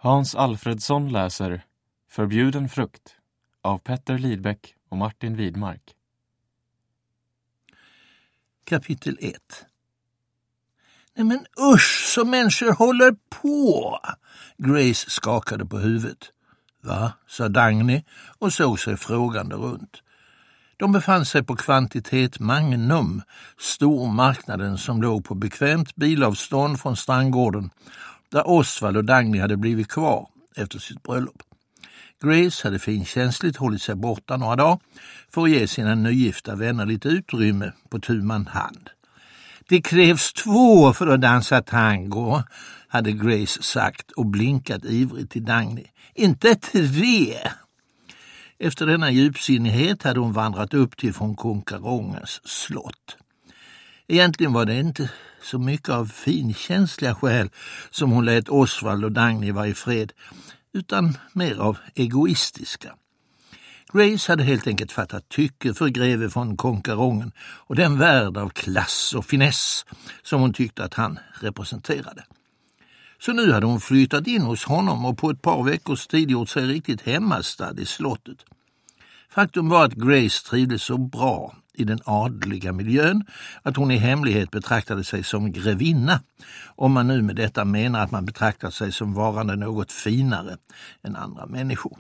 Hans Alfredsson läser Förbjuden frukt av Petter Lidbeck och Martin Widmark. Kapitel 1. Nej men usch, så människor håller på. Grace skakade på huvudet. Va? Sa Dagny och såg sig frågande runt. De befann sig på Kvantitet Magnum, stormarknaden som låg på bekvämt bilavstånd från Strandgården, där Osvald och Dagny hade blivit kvar efter sitt bröllop. Grace hade finkänsligt hållit sig borta några dagar för att ge sina nygifta vänner lite utrymme på tu man hand. Det krävs 2 för att dansa tango, hade Grace sagt och blinkat ivrigt till Dagny. Inte 3. Efter denna djupsinnighet hade hon vandrat upp till från Konkarongens slott. Egentligen var det inte så mycket av finkänsliga skäl som hon lät Osvald och Dagny vara i fred, utan mer av egoistiska. Grace hade helt enkelt fattat tycke för greve från Konkarongen och den värld av klass och finess som hon tyckte att han representerade. Så nu hade hon flyttat in hos honom och på ett par veckors tid gjort sig riktigt hemmastad i slottet. Faktum var att Grace trivdes så bra i den adliga miljön att hon i hemlighet betraktade sig som grevinna, om man nu med detta menar att man betraktar sig som varande något finare än andra människor.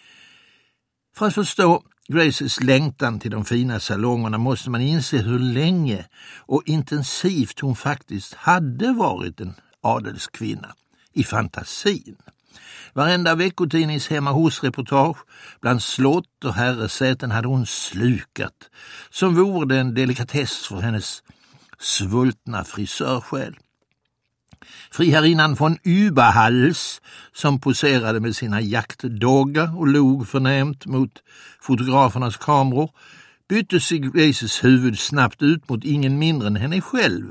För att förstå Graces längtan till de fina salongerna måste man inse hur länge och intensivt hon faktiskt hade varit en adelskvinna i fantasin. Varenda veckotidnings hemma hos-reportage bland slott och herresäten hade hon slukat, som vore det en delikatess för hennes svultna frisörsjäl. Friherrinnan från Überhals, som poserade med sina jaktdoggar och log förnämt mot fotografernas kameror, byttes i Graces huvud snabbt ut mot ingen mindre än henne själv.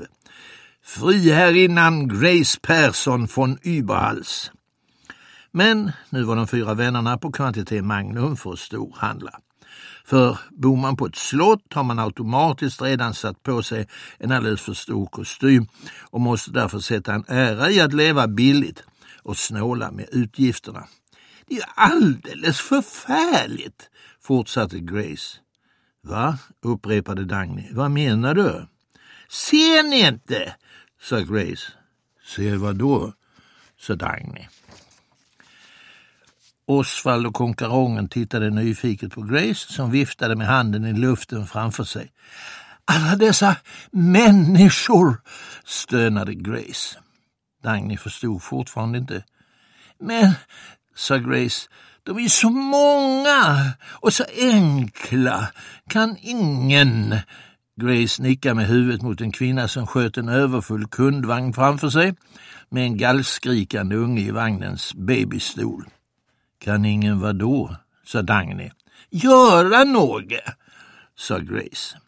Friherrinnan Grace Persson från Überhals. Men nu var de 4 vännerna på Kvantitet Magnum för att storhandla. För bor man på ett slott har man automatiskt redan satt på sig en alldeles för stor kostym och måste därför sätta en ära i att leva billigt och snåla med utgifterna. Det är alldeles förfärligt, fortsatte Grace. Va? Upprepade Dagny. Vad menar du? Ser ni inte? Sa Grace. Se vad då? Sa Dagny. Osvald och Konkarongen tittade nyfiket på Grace som viftade med handen i luften framför sig. Alla dessa människor, stönade Grace. Dagny förstod fortfarande inte. Men, sa Grace, de är så många och så enkla. Kan ingen... Grace nickade med huvudet mot en kvinna som sköt en överfull kundvagn framför sig med en gallskrikande unge i vagnens babystol. Kan ingen vad då? Sa Dagny. Göra något, sa Grace.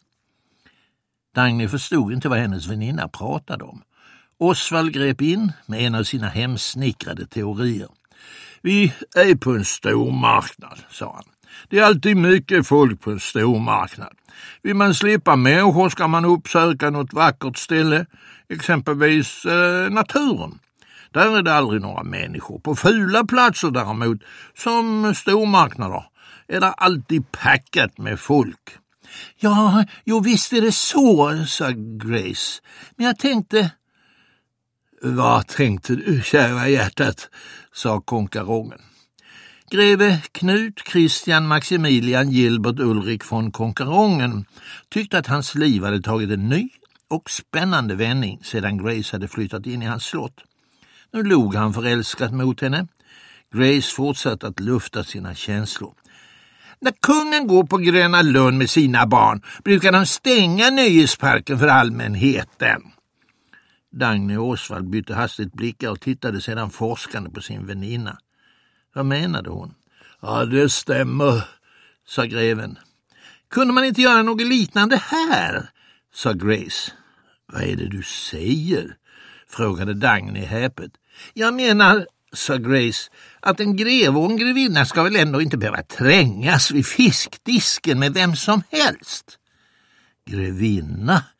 Dagny förstod inte vad hennes väninna pratade om. Osvald grep in med en av sina hemsnickrade teorier. Vi är på en stor marknad, sa han. Det är alltid mycket folk på en stor marknad. Vill man slippa människor ska man uppsöka något vackert ställe, exempelvis naturen. Där är det aldrig några människor. På fula platser däremot, som stormarknader, är det alltid packat med folk. Ja, jo visst är det så, sa Grace. Men jag tänkte... Vad tänkte du, kära hjärtat, sa Konkarongen. Greve Knut Christian Maximilian Gilbert Ulrik von Konkarongen tyckte att hans liv hade tagit en ny och spännande vändning sedan Grace hade flyttat in i hans slott. Nu log han förälskat mot henne. Grace fortsatte att lufta sina känslor. När kungen går på Gröna Lund med sina barn brukar de stänga nöjesparken för allmänheten. Dagny och Osvald bytte hastigt blickar och tittade sedan forskande på sin väninna. Vad menade hon? Ja, det stämmer, sa greven. Kunde man inte göra något liknande här? Sa Grace. Vad är det du säger? Frågade Dagny häpet. Jag menar, sa Grace, att en greve och en grevinna ska väl ändå inte behöva trängas vid fiskdisken med vem som helst. Grevinna,